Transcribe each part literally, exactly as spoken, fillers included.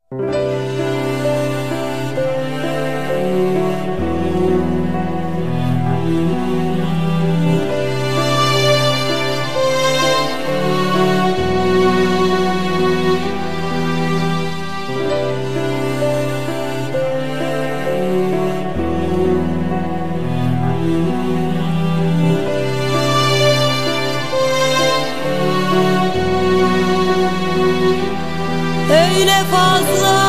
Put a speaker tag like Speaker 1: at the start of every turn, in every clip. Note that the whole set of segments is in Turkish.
Speaker 1: Öyle fazla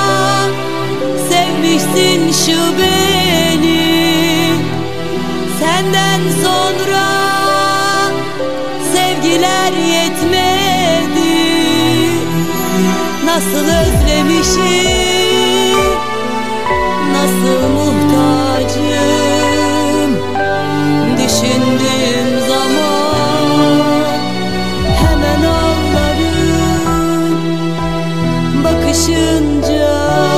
Speaker 1: sevmişsin şu beni, senden sonra sevgiler yetmedi. Nasıl özlemişim, nasıl muhtacım, düşündüğüm zaman hemen ağlarım. Bakışınca,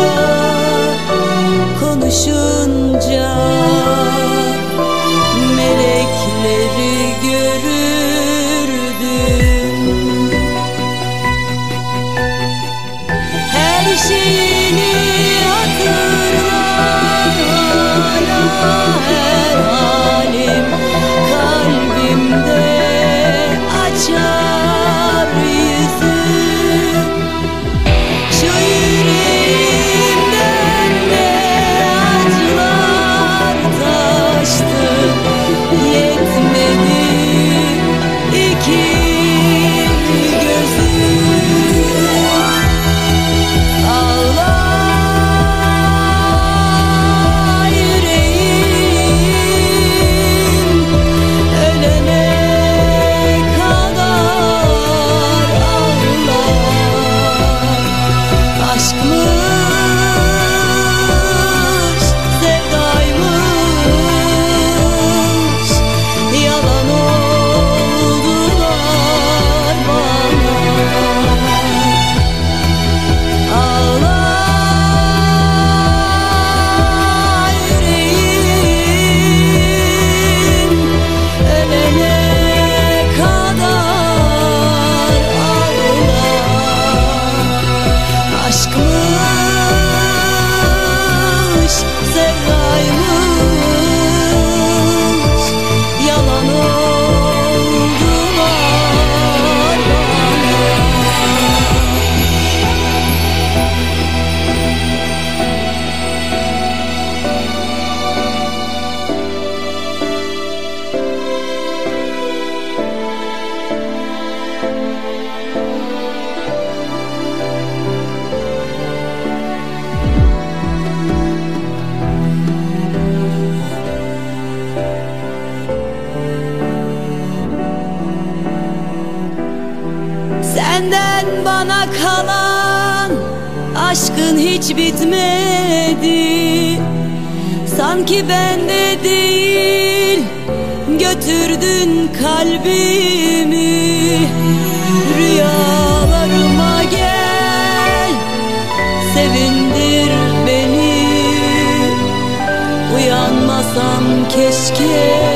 Speaker 1: konuşunca melekleri görürdüm. Her şeyini hatırlar hala, her halim kalbimde açar yüzü. Şu yüreğimden ne acılar taştı, yetmedi iki gözüm. Ağla yüreğim, ölene kadar ağla. Aşkmış, sevdaymış, yalan oldular bana. Ağla yüreğim, ölene kadar ağla. Aşkmış, sevdaymış, yalan oldular bana. Senden bana kalan aşkın hiç bitmedi. Sanki bende değil, götürdün kalbimi. Rüyalarıma gel, sevindir beni. Uyanmasam keşke